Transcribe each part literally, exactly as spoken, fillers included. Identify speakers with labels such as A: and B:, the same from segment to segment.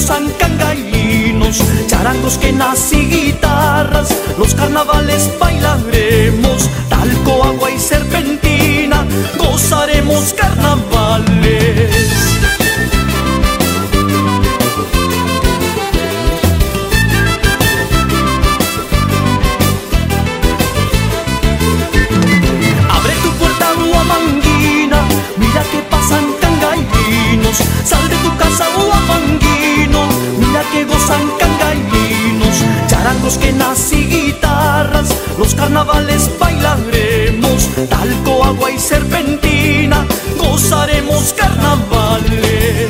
A: gozan cangainos, charangos, quenas y guitarras. Los carnavales bailaremos, talco, agua y serpentina, gozaremos carnavales. Abre tu puerta, Huamanguina, mira que pasan cangainos. Sal de tu casa, Huamanguino, mira que gozan cangainos, charangos, quenas y guitarras. Los carnavales bailaremos, talco, agua y serpentina, gozaremos carnavales.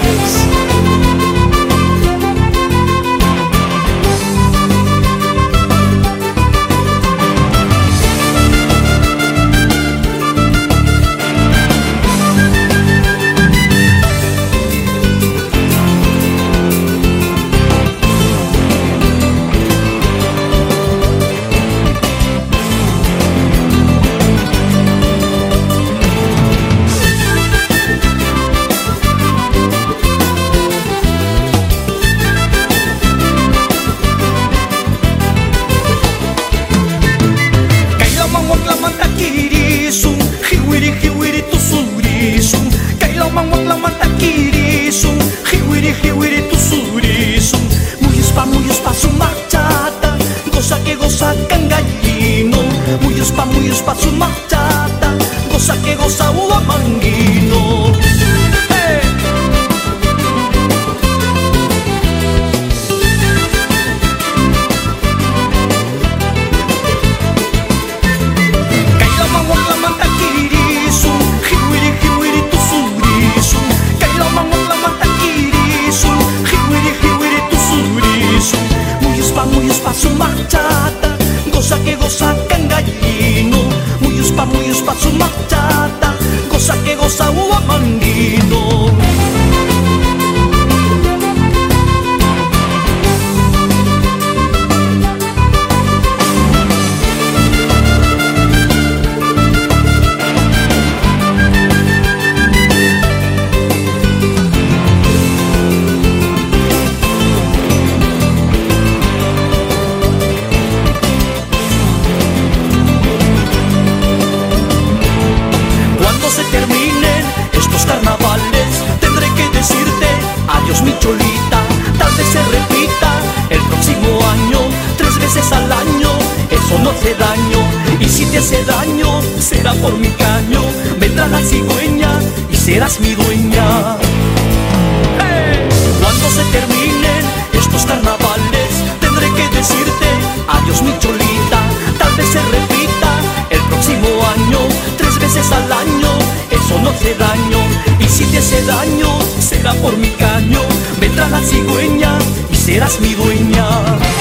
A: Hiwiri hiwiri tu surisum, kailaman waklaman takirisum. Hiwiri hiwiri tu surisum, muy espa muy espa su marchata, goza que goza cangallino. Muy espa muy espa su marchata, goza que goza Huamanguino. Muy espa su marchata, goza que goza cangallino. Muy espa, muy espa su marchata, goza que goza Huamanguino. Se terminen estos carnavales, tendré que decirte adiós, mi cholita. Tal vez se repita el próximo año, tres veces al año, eso no hace daño. Y si te hace daño, será por mi caño. Vendrá la cigüeña y serás mi dueña. ¡Hey! Cuando se terminen estos carnavales, tendré que decirte adiós, mi cholita. Tal vez se repita el próximo año, tres veces al año, eso no hace daño. Y si te hace daño, será por mi caño. Vendrá la cigüeña y serás mi dueña.